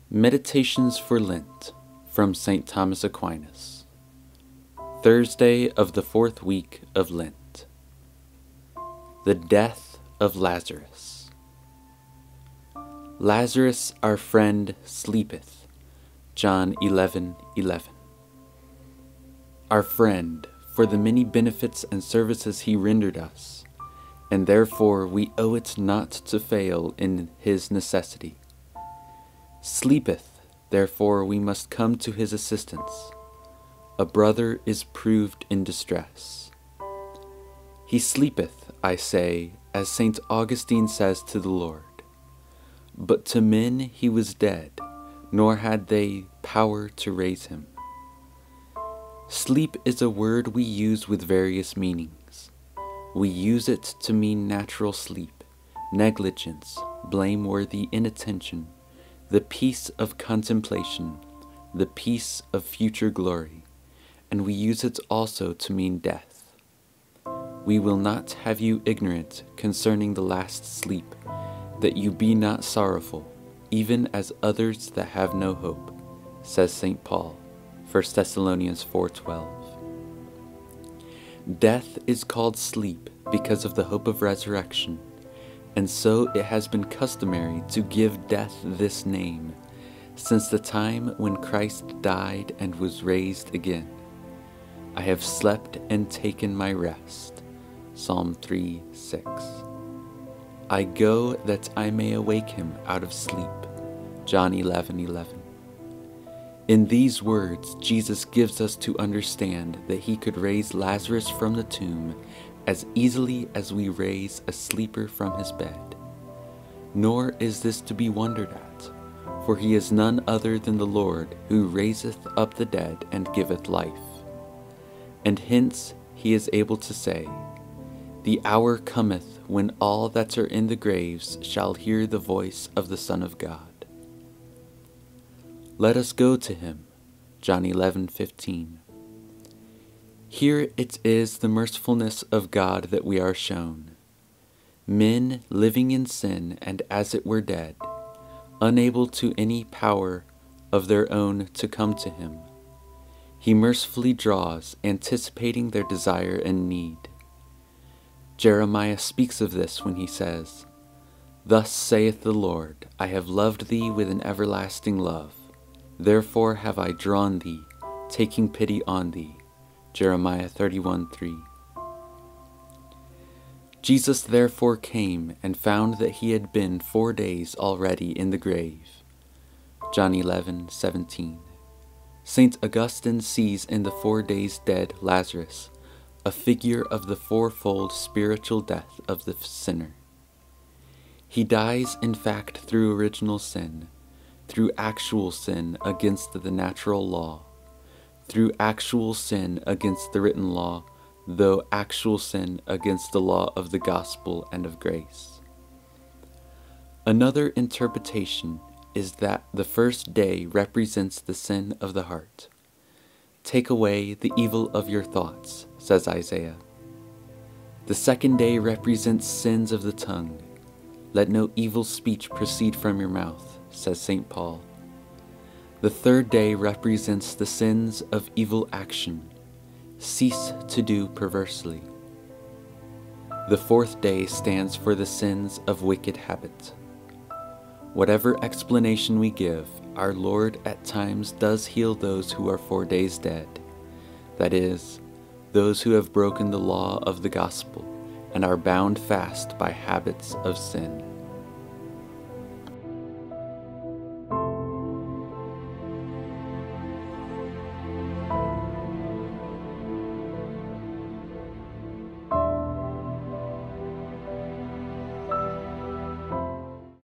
Meditations for Lent from St. Thomas Aquinas. Thursday of the fourth week of Lent. The death of Lazarus. Lazarus, our friend, sleepeth. John 11:11. Our friend, for the many benefits and services he rendered us, and therefore we owe it not to fail in his necessity. Sleepeth, therefore we must come to his assistance. A brother is proved in distress. He sleepeth, I say, as St. Augustine says to the Lord. But to men he was dead, nor had they power to raise him. Sleep is a word we use with various meanings. We use it to mean natural sleep, negligence, blameworthy inattention, the peace of contemplation, the peace of future glory, and we use it also to mean death. We will not have you ignorant concerning the last sleep, that you be not sorrowful, even as others that have no hope, says St. Paul, 1 Thessalonians 4:12. Death is called sleep because of the hope of resurrection, and so it has been customary to give death this name, since the time when Christ died and was raised again. I have slept and taken my rest. Psalm 3:6. I go that I may awake him out of sleep. John 11:11. In these words, Jesus gives us to understand that he could raise Lazarus from the tomb as easily as we raise a sleeper from his bed. Nor is this to be wondered at, for he is none other than the Lord, who raiseth up the dead and giveth life. And hence he is able to say, The hour cometh when all that are in the graves shall hear the voice of the Son of God. Let us go to him. John 11:15. Here it is the mercifulness of God that we are shown. Men living in sin and as it were dead, unable to any power of their own to come to him, he mercifully draws, anticipating their desire and need. Jeremiah speaks of this when he says, Thus saith the Lord, I have loved thee with an everlasting love. Therefore have I drawn thee, taking pity on thee. Jeremiah 31:3. Jesus therefore came and found that he had been 4 days already in the grave. John 11:17. St. Augustine sees in the 4 days dead Lazarus a figure of the fourfold spiritual death of the sinner. He dies in fact through original sin, through actual sin against the natural law, through actual sin against the written law, though actual sin against the law of the gospel and of grace. Another interpretation is that the first day represents the sin of the heart. Take away the evil of your thoughts, says Isaiah. The second day represents sins of the tongue. Let no evil speech proceed from your mouth, says St. Paul. The third day represents the sins of evil action. Cease to do perversely. The fourth day stands for the sins of wicked habit. Whatever explanation we give, our Lord at times does heal those who are 4 days dead, that is, those who have broken the law of the gospel and are bound fast by habits of sin.